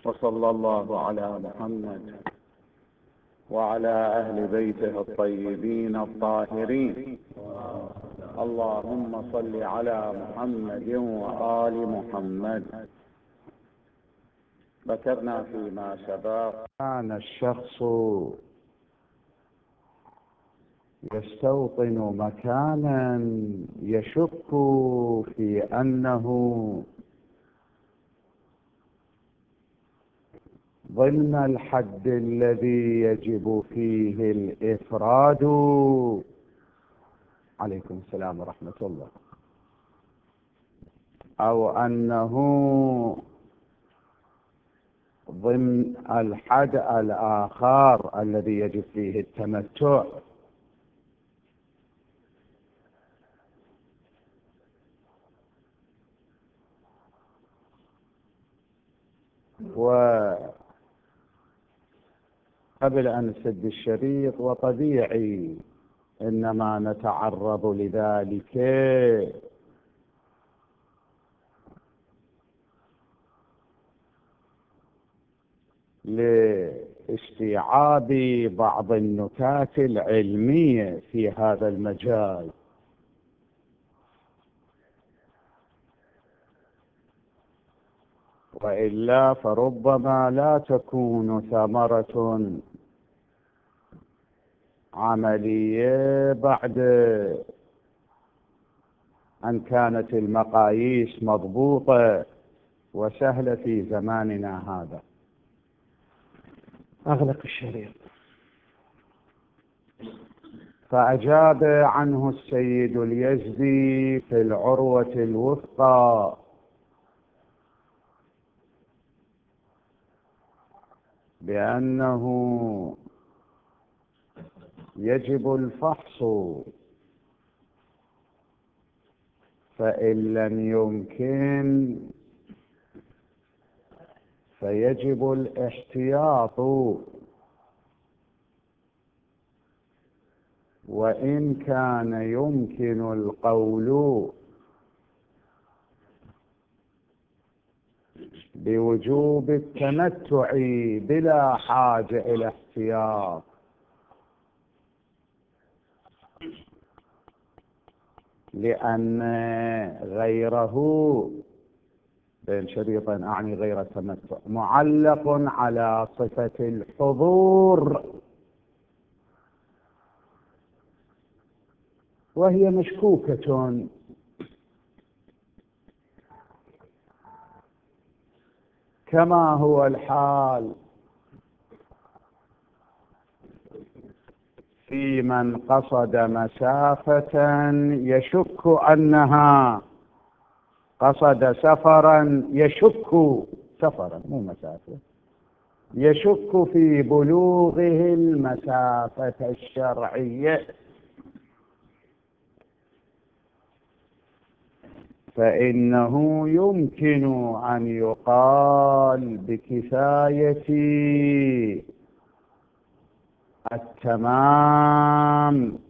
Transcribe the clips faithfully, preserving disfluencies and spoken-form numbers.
وصلى الله على محمد وعلى أهل بيته الطيبين الطاهرين. اللهم صل على محمد وآل محمد. ذكرنا فيما سبق كان الشخص يستوطن مكانا يشك في أنه ضمن الحد الذي يجب فيه الإفراد. عليكم السلام ورحمة الله. أو أنه ضمن الحد الآخر الذي يجب فيه التمتع. وقبل أن نسد الشريط، وطبيعي إنما نتعرض لذلك لاستيعاب بعض النكات العلمية في هذا المجال، وإلا فربما لا تكون ثمرة عملية بعد أن كانت المقاييس مضبوطة وسهلة في زماننا هذا. أغلق الشريط. فأجاب عنه السيد اليزدي في العروة الوثقى بأنه يجب الفحص، فإن لم يمكن فيجب الاحتياط، وإن كان يمكن القول بوجوب التمتع بلا حاجة إلى احتياط، لأن غيره بين شريطين أعني غير التمتع معلق على صفة الحضور، وهي مشكوكة، كما هو الحال في من قصد مسافة يشك أنها قصد سفرا يشك سفرا مو مسافة يشك في بلوغه المسافة الشرعية، فإنه يمكن أن يقال بكفاية التمام،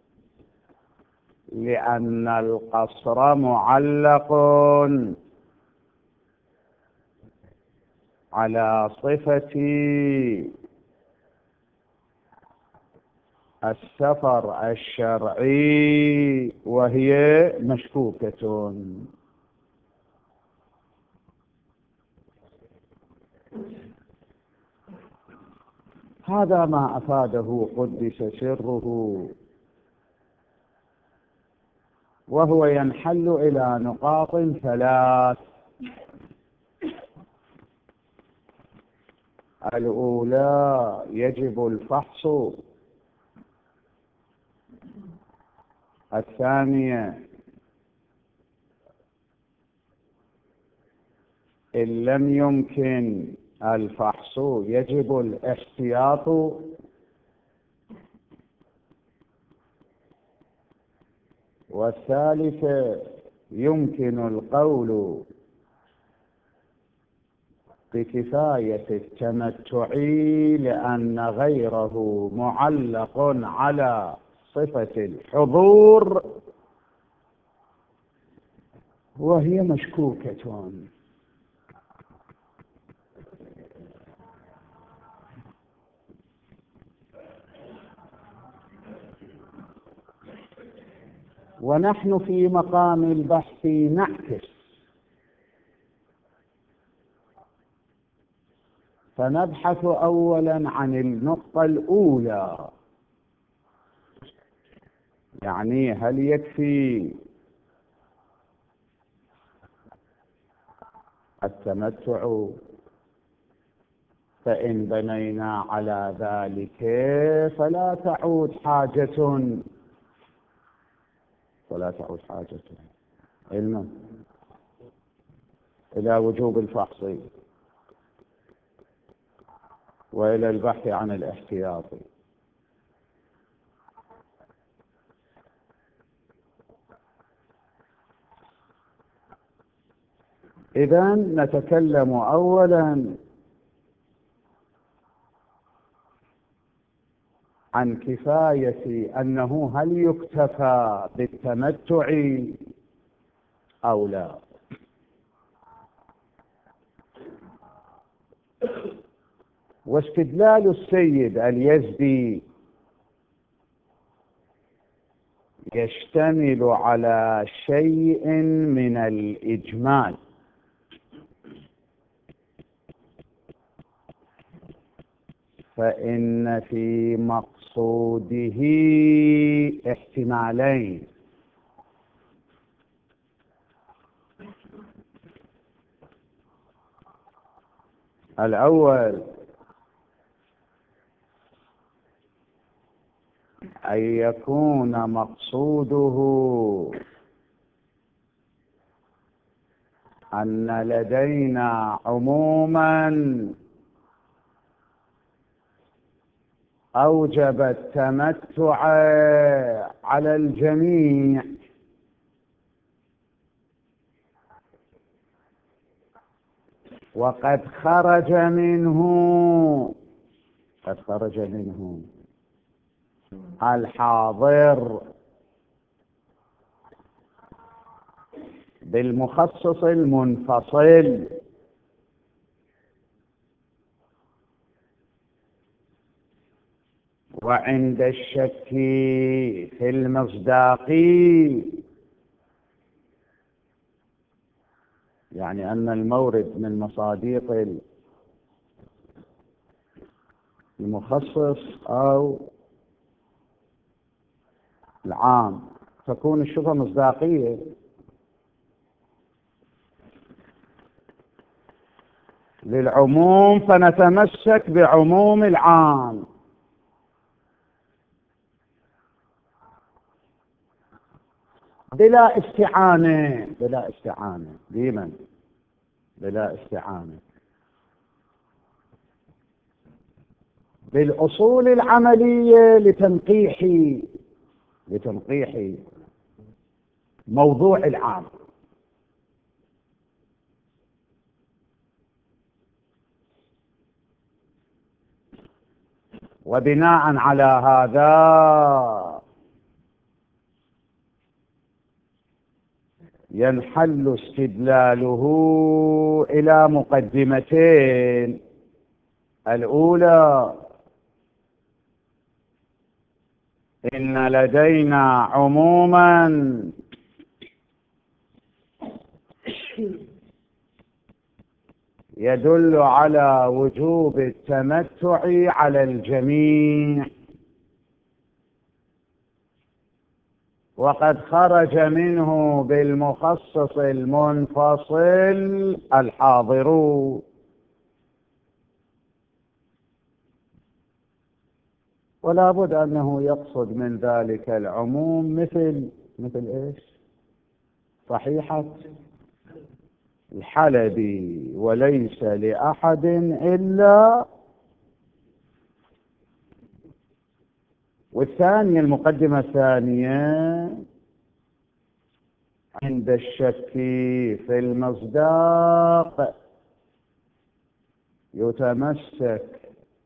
لأن القصر معلق على صفة السفر الشرعي وهي مشكوكة. هذا ما أفاده قدس سره، وهو ينحل إلى نقاط ثلاث. الأولى يجب الفحص، الثانية إن لم يمكن الفحص يجب الاحتياط، والثالثة يمكن القول بكفاية التمتع لأن غيره معلق على صفة الحضور وهي مشكوكة. ونحن في مقام البحث نعكس، فنبحث أولا عن النقطة الأولى، يعني هل يكفي التمتع؟ فإن بنينا على ذلك فلا تعود حاجة فلا تعود حاجة علما إلى وجوب الفحص وإلى البحث عن الاحتياط. إذن نتكلم أولا عن كفاية أنه هل يكتفى بالتمتع أو لا. واستدلال السيد اليزدي يشتمل على شيء من الإجمال، فإن في مقصوده احتمالين: الأول أن يكون مقصوده أن لدينا عموما أوجب التمتع على الجميع، وقد خرج منه قد خرج منه الحاضر بالمخصص المنفصل، وعند الشك في المصداقي، يعني أن المورد من مصاديق المخصص أو العام تكون الشبهة مصداقية. للعموم فنتمسك بعموم العام، بلا استعانة بلا استعانة ديما بلا استعانة بالأصول العملية لتنقيح لتنقيح موضوع العام. وبناء على هذا ينحل استدلاله إلى مقدمتين: الأولى إن لدينا عموما يدل على وجوب التمتع على الجميع، وقد خرج منه بالمخصص المنفصل الحاضر، ولا بد أنه يقصد من ذلك العموم مثل مثل إيش؟ صحيحة الحلبي: وليس لأحد إلا. والثانية المقدمة الثانية: عند الشك في المصداق يتمسك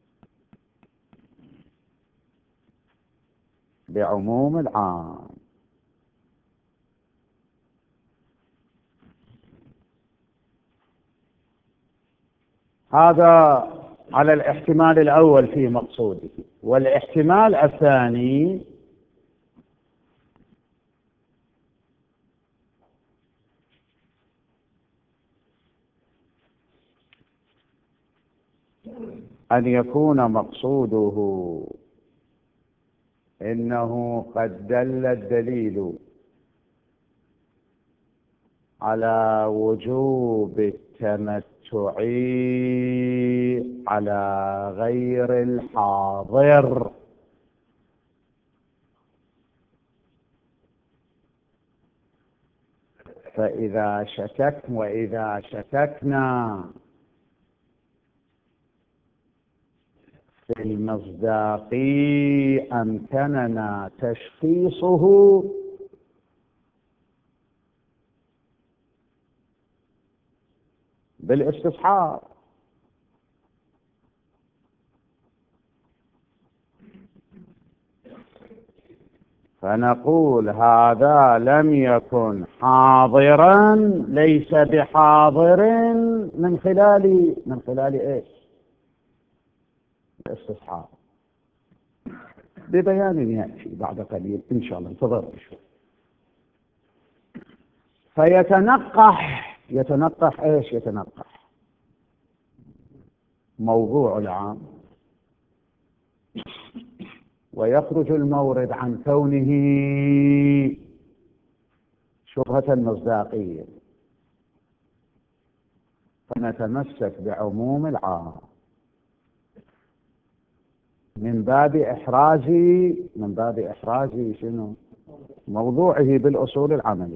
بعموم العام. هذا على الاحتمال الأول في مقصوده. والاحتمال الثاني أن يكون مقصوده إنه قد دل الدليل على وجوب التمتع على غير الحاضر، فإذا شكك وإذا شككنا في المصداقي أمكننا تشخيصه بالاستصحاب. فنقول هذا لم يكن حاضرا، ليس بحاضر من خلال من خلال ايش؟ الاستصحاب، ببيان يأتي بعد قليل إن شاء الله، انتظروا شوي. فيتنقح يتنقح ايش؟ يتنقح موضوع العام، ويخرج المورد عن كونه شبهة مصداقية، فنتمسك بعموم العام من باب إحراز من باب إحراز شنو؟ موضوعه بالأصول العملية.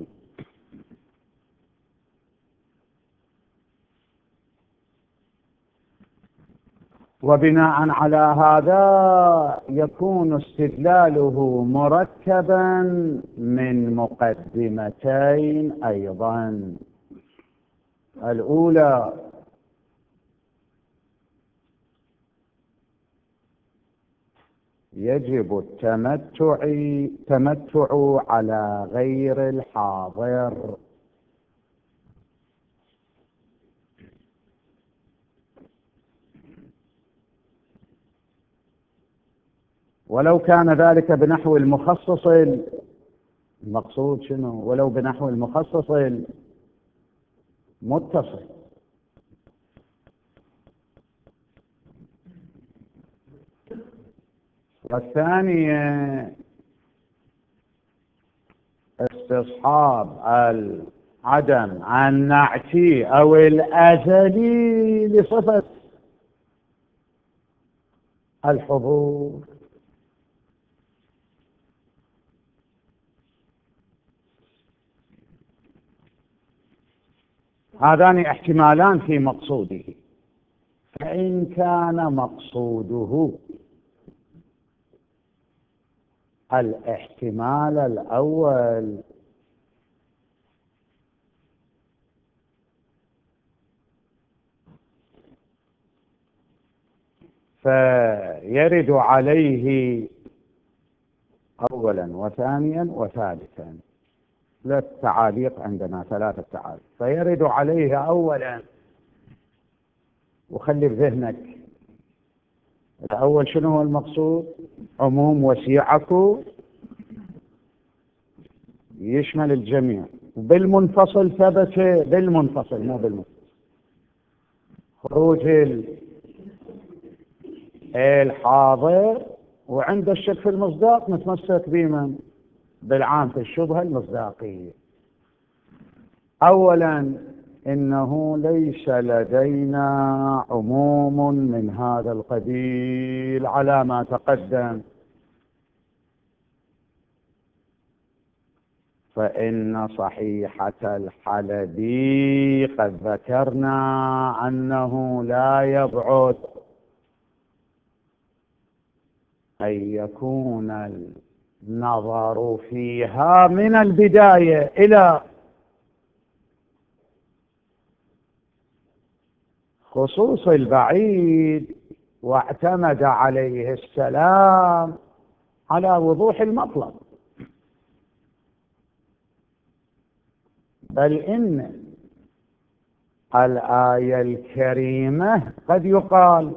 وبناء على هذا يكون استدلاله مركبا من مقدمتين أيضا. الأولى يجب التمتع تمتع على غير الحاضر، ولو كان ذلك بنحو المخصص. المقصود شنو؟ ولو بنحو المخصص المتصل. والثانية استصحاب العدم النعتي أو الأزلي لصفة الحضور. هذان احتمالان في مقصوده، فإن كان مقصوده الاحتمال الأول فيرد عليه أولا وثانيا وثالثا. ثلاث تعاليق عندنا، ثلاثة تعاليق. فيرد عليه أولا، وخلي بذهنك الأول شنو هو المقصود؟ عموم وسيعة يشمل الجميع. بالمنفصل ثبت، بالمنفصل مو بالمنفصل، خروج الحاضر، وعند الشك في المصداق نتمسك بمن؟ بالعام في الشبهة المصداقية. أولا إنه ليس لدينا عموم من هذا القبيل على ما تقدم، فإن صحيحة الحلبي قد ذكرنا أنه لا يبعد أن يكون النظر فيها من البداية إلى خصوص البعيد، واعتمد عليه السلام على وضوح المطلب. بل إن الآية الكريمة قد يقال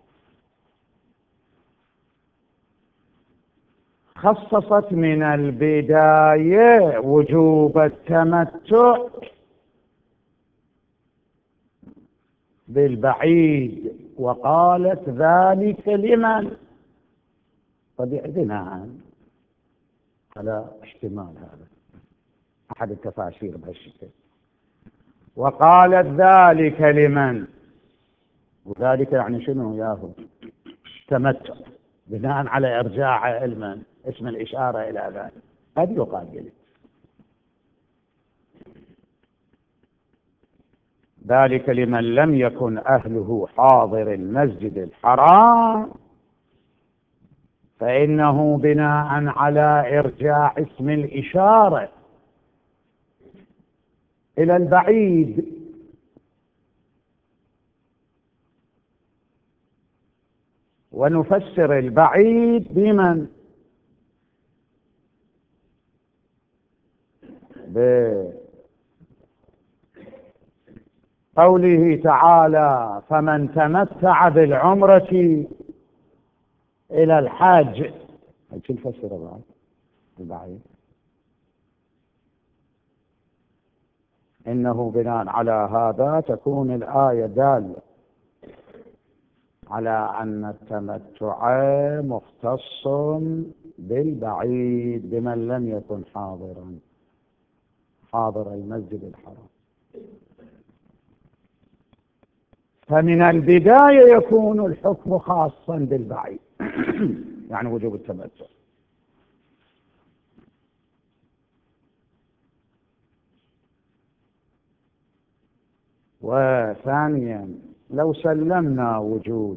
خصصت من البداية وجوب التمتع بالبعيد وقالت ذلك لمن؟ طبيعي بناء على احتمال هذا أحد التفاسير بهالشكل. وقالت ذلك لمن؟ وذلك يعني شنو ياهو؟ تمتع، بناء على إرجاع علما اسم الإشارة إلى ذلك. قد يقال لي ذلك لمن لم يكن أهله حاضر المسجد الحرام، فإنه بناء على إرجاع اسم الإشارة إلى البعيد، ونفسر البعيد بمن؟ بقوله تعالى فمن تمتع بالعمرة إلى الحج. ايش نفسر بعد البعيد؟ إنه بناء على هذا تكون الآية دالة على أن التمتع مختص بالبعيد بمن لم يكن حاضرا حاضر المسجد الحرام. فمن البداية يكون الحكم خاصا بالبعيد يعني وجوب التمتع. وثانيا لو سلمنا وجود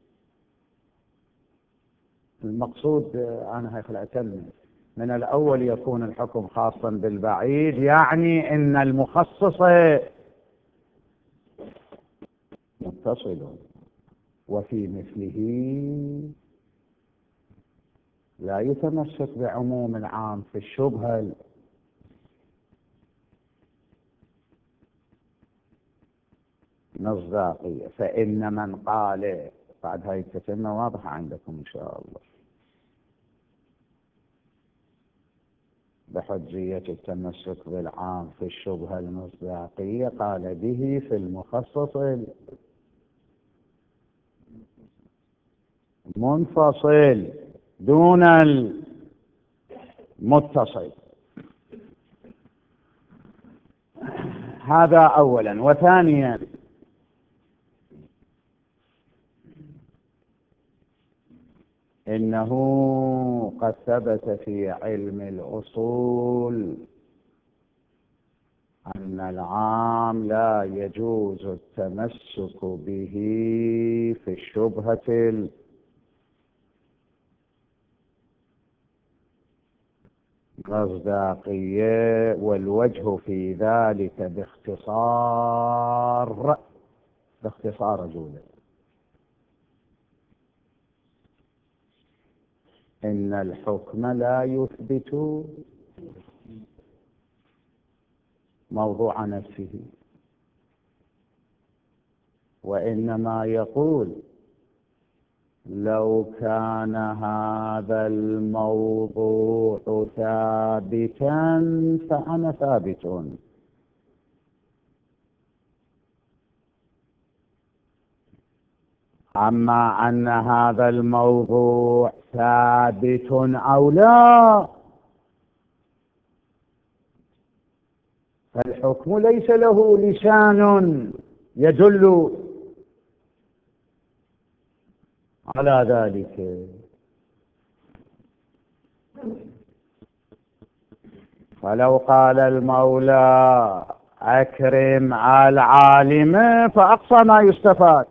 المقصود، أنا هيخل أتم من الأول يكون الحكم خاصا بالبعيد، يعني إن المخصص متصل وفي مثله لا يتمسك بعموم العام في الشبهة المصداقية. فإن من قال بعد هاي التتمة واضحة عندكم إن شاء الله بحجية التمسك بالعام في الشبهة المصداقية، قال به في المخصص المنفصل دون المتصل. هذا أولا. وثانيا إنه قد ثبت في علم الأصول أن العام لا يجوز التمسك به في الشبهة المصداقية، والوجه في ذلك باختصار باختصار جوله إن الحكم لا يثبت موضوع نفسه، وإنما يقول لو كان هذا الموضوع ثابتا فأنا ثابت، أما أن هذا الموضوع ثابت أو لا فالحكم ليس له لسان يدل على ذلك. فلو قال المولى أكرم العالم فأقصى ما يستفاد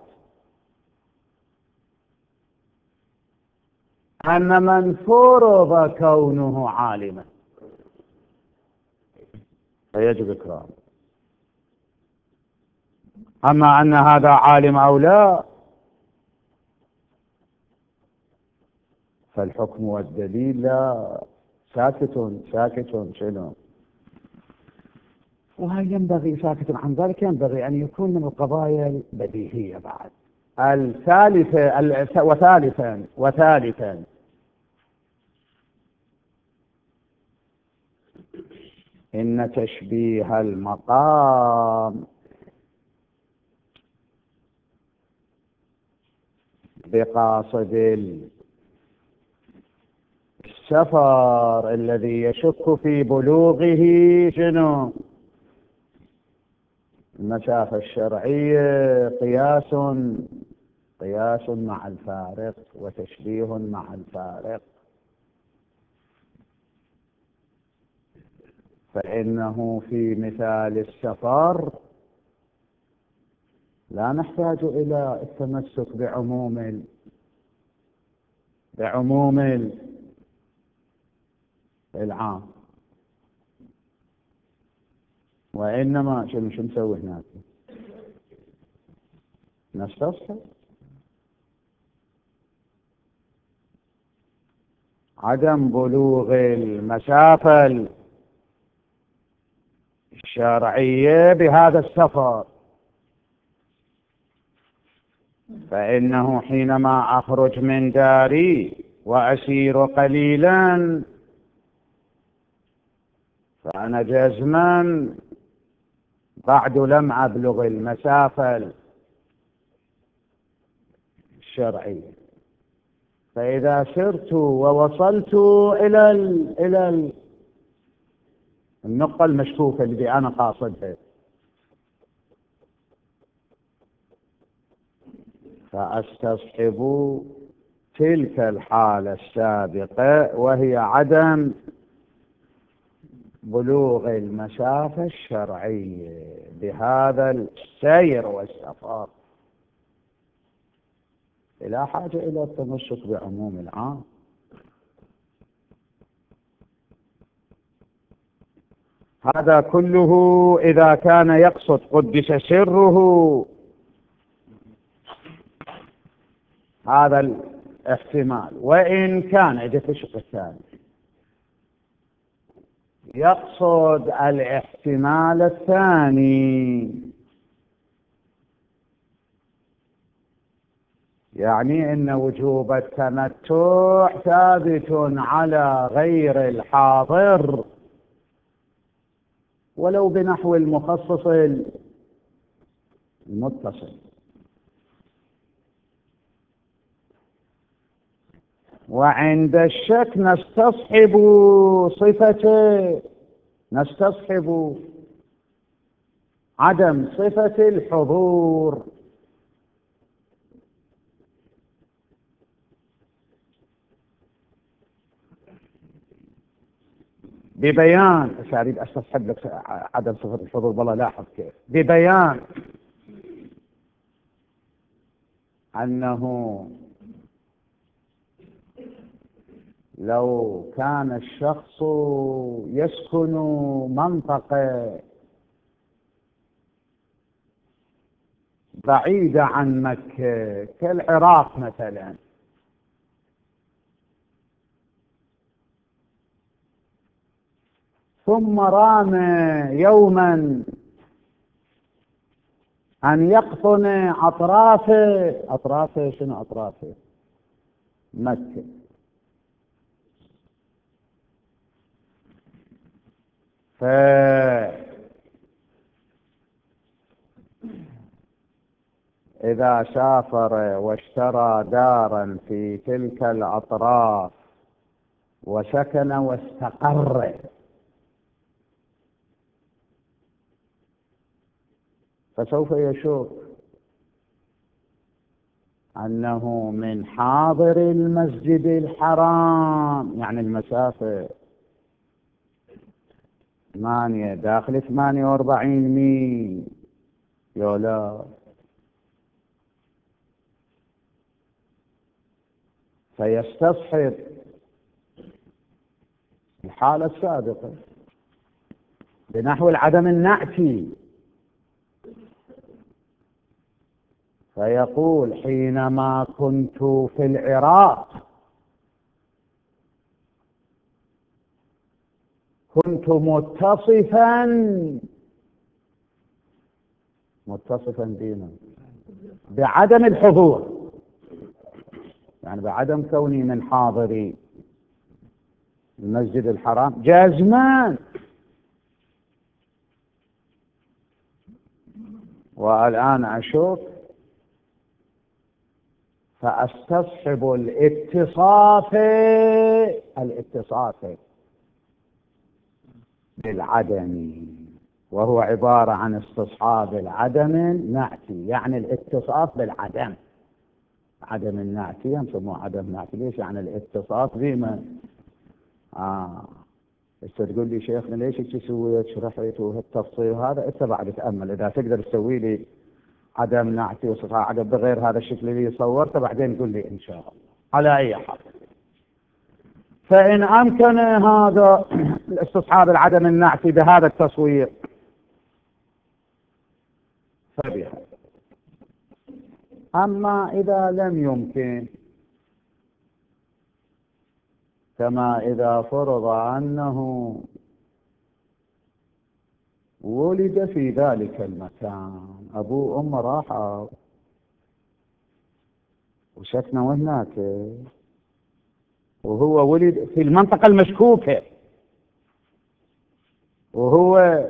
أن من فرض كونه عالما فيجب إكرامه، أما أن هذا عالم أو لا فالحكم والدليل لا، ساكت ساكت شنو. وهل ينبغي ساكت عن ذلك ينبغي أن يكون من القضايا البديهية بعد. الثالثة وثالثا وثالثا إن تشبيه المقام بقاصد السفر الذي يشك في بلوغه شنو؟ المسافة الشرعية قياس قياس مع الفارق وتشبيه مع الفارق، فإنه في مثال السفر لا نحتاج إلى التمسك بعموم بعموم العام، وإنما شو شو نسوي هناك؟ نستصحب عدم بلوغ المسافة الشرعية بهذا السفر، فإنه حينما أخرج من داري وأسير قليلا فأنا جزما بعد لم أبلغ المسافة الشرعية، فإذا سرت ووصلت إلى ال إلى ال النقطة المشكوكة التي أنا قاصدها، فأستصحب تلك الحالة السابقة وهي عدم بلوغ المسافة الشرعية بهذا السير والسفر، لا حاجة إلى التمسك بعموم العام. هذا كله إذا كان يقصد قدس سره هذا الاحتمال، وإن كان إذا الشق الثاني يقصد الاحتمال الثاني، يعني إن وجوب التمتع ثابت على غير الحاضر ولو بنحو المخصص المتصل، وعند الشك نستصحب صفة نستصحب عدم صفة الحضور، ببيان مش أريد أستصحب لك عدم صفة الحضور، والله لاحظ كيف ببيان أنه لو كان الشخص يسكن منطقة بعيدة عن مكة كالعراق مثلا، ثم رام يوما أن يقطن أطراف أطراف شنو أطراف مكة، فإذا سافر واشترى دارا في تلك الأطراف وسكن واستقر، فسوف يشوف أنه من حاضر المسجد الحرام، يعني المسافة ثمانية داخل ثمانية وأربعين ميل يولا، فيستصحب الحالة السابقة بنحو العدم النعتي، فيقول حينما كنت في العراق كنت متصفا متصفا بما بعدم الحضور، يعني بعدم كوني من حاضري المسجد الحرام جازمان، والآن أشوف فاستصحب الاتصاف الاتصاف بالعدم، وهو عبارة عن استصحاب العدم النعتي، يعني الاتصاف بالعدم. عدم النعتي يسموه عدم نعتي، ليش؟ يعني الاتصاف بما آه انت تقول لي شيخنا ليش انت سويت شرحت وهالتفصيل هذا؟ انت بعد تأمل اذا تقدر تسوي لي عدم نعتي وصفة عدم بغير هذا الشكل اللي صورته بعدين قل لي ان شاء الله. على اي حال، فإن أمكن هذا الاستصحاب العدم النعتي بهذا التصوير فبها. أما إذا لم يمكن، كما إذا فرض أنه ولد في ذلك المكان، أبوه وأمه راحوا وسكنوا هناك، وهو ولد في المنطقة المشكوكة، وهو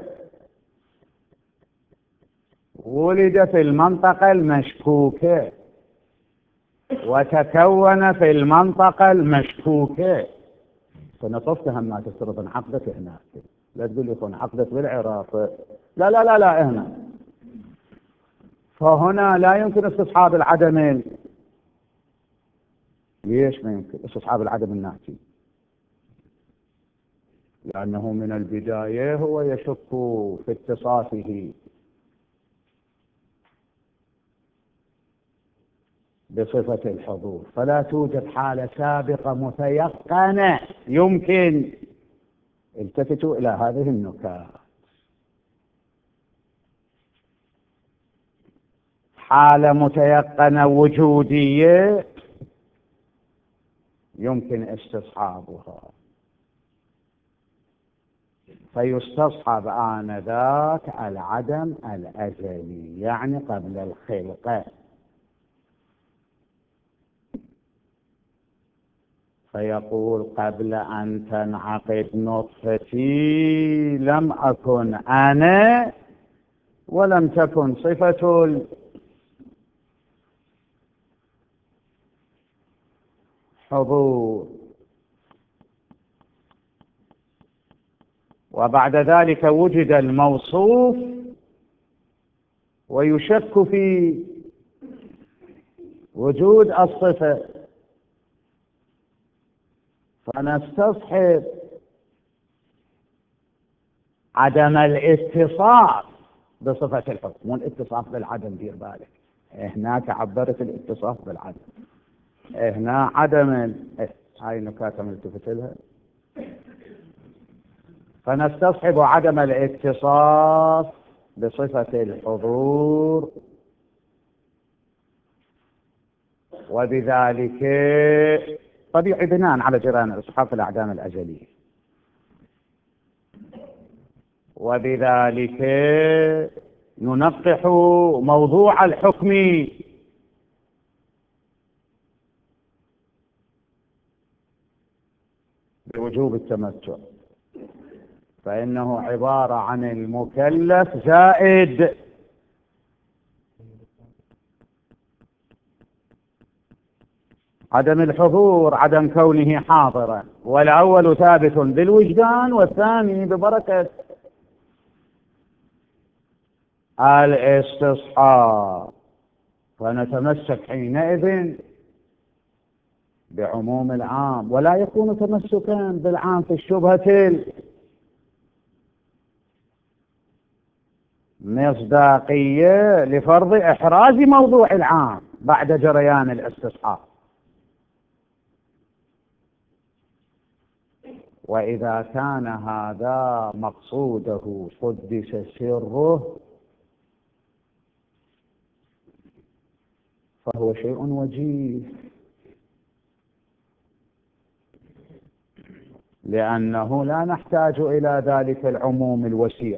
ولد في المنطقة المشكوكة وتكون في المنطقة المشكوكة، فنصفتها ما تفترض انعقدت هناك. لا تقول لي انعقدت بالعراق، لا لا لا لا هنا. فهنا لا يمكن استصحاب العدم. ليش ما يمكن استصحاب العدم الناتي؟ لأنه من البداية هو يشك في اتصافه بصفة الحضور، فلا توجد حالة سابقة متيقنة يمكن. التفتوا إلى هذه النكات. حالة متيقنة وجودية يمكن استصحابها، فيستصحب آنذاك العدم الأزلي، يعني قبل الخلقة. فيقول قبل أن تنعقد نطفتي لم أكن أنا ولم تكن صفة الحضور، وبعد ذلك وجد الموصوف ويشك في وجود الصفة، فنستصحب عدم الاتصاف بصفة الحكم، مو الاتصاف بالعدم. دير بالك، هناك عبرت الاتصاف بالعدم، هنا عدم ال... هاي النكات ملتفت لها. فنستصحب عدم الاتصاف بصفة الحضور، وبذلك طبيعي بناء على جريان الاسحاق الأعدام الأجلية، وبذلك ننقح موضوع الحكم بوجوب التمتع، فإنه عبارة عن المكلف زائد عدم الحضور، عدم كونه حاضرا، والأول ثابت بالوجدان والثاني ببركة الاستصحاب. فنتمسك حينئذ بعموم العام، ولا يكون تمسكا بالعام في الشبهة المصداقية لفرض إحراز موضوع العام بعد جريان الاستصحاب. وإذا كان هذا مقصوده قدس سره فهو شيء وجيه، لأنه لا نحتاج إلى ذلك العموم الوسيع،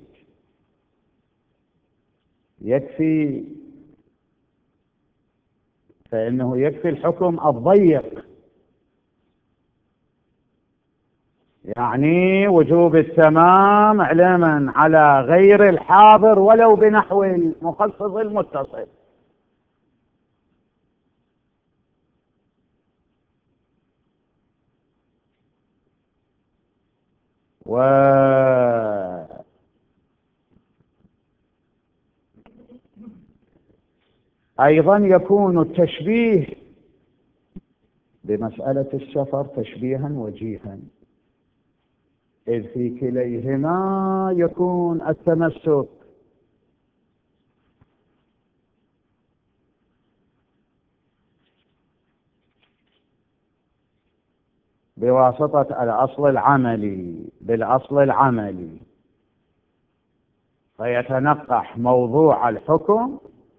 يكفي، فإنه يكفي الحكم الضيق، يعني وجوب التمام علما على غير الحاضر ولو بنحو المخصص المتصل. وأيضا يكون التشبيه بمسألة السفر تشبيها وجيها، إذ في كليهما يكون التمسك بواسطة الأصل العملي بالأصل العملي، فيتنقح موضوع الحكم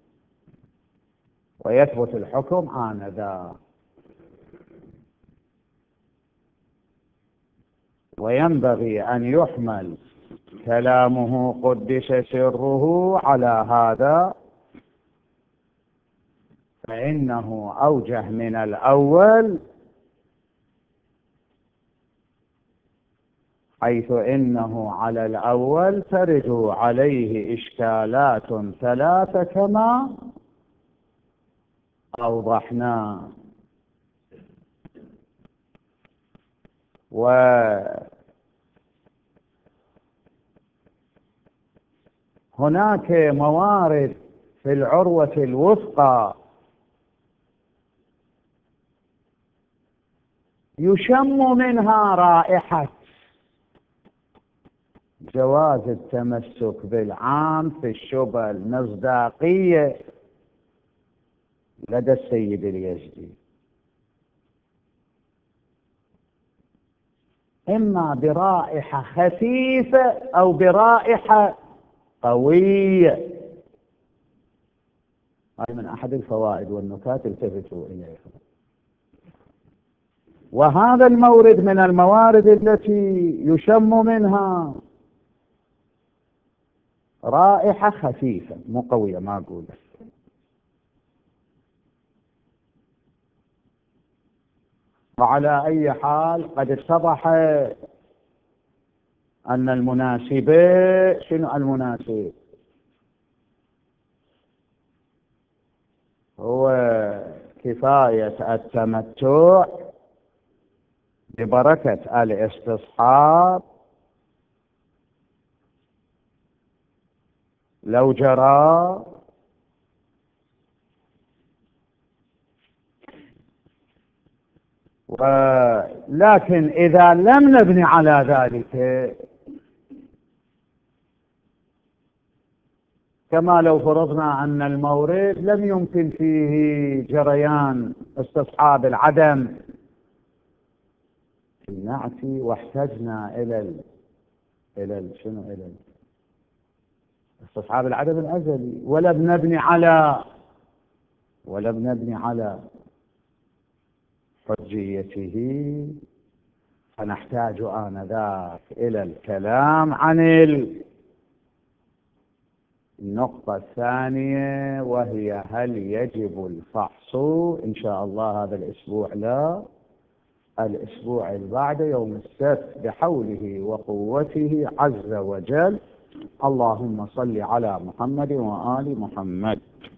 ويثبت الحكم آنذاك. وينبغي أن يحمل كلامه قدس سره على هذا، فإنه أوجه من الأول، حيث إنه على الأول ترد عليه إشكالات ثلاثة كما أوضحنا. وهناك موارد في العروة الوثقى يشم منها رائحة جواز التمسك بالعام في الشبه المصداقية لدى السيد اليزدي، إما برائحة خفيفة أو برائحة قوية. هذه من أحد الفوائد والنكات التفتوا إليها. وهذا المورد من الموارد التي يشم منها رائحة خفيفة مو قوية، ما أقول. وعلى أي حال قد اتضح أن المناسب، شنو المناسب؟ هو كفاية التمتع ببركة الاستصحاب لو جرى، ولكن إذا لم نبني على ذلك، كما لو فرضنا أن المورد لم يمكن فيه جريان استصحاب العدم نعتي، واحتجنا إلى ال إلى ال شنو إلى استصحاب العدم الأزلي، ولا بنبني على ولا بنبني على حجيته، فنحتاج آنذاك إلى الكلام عن النقطة الثانية، وهي هل يجب الفحص؟ إن شاء الله هذا الأسبوع، لا الأسبوع اللي بعده يوم السبت بحوله وقوته عز وجل. اللهم صل على محمد وآل محمد.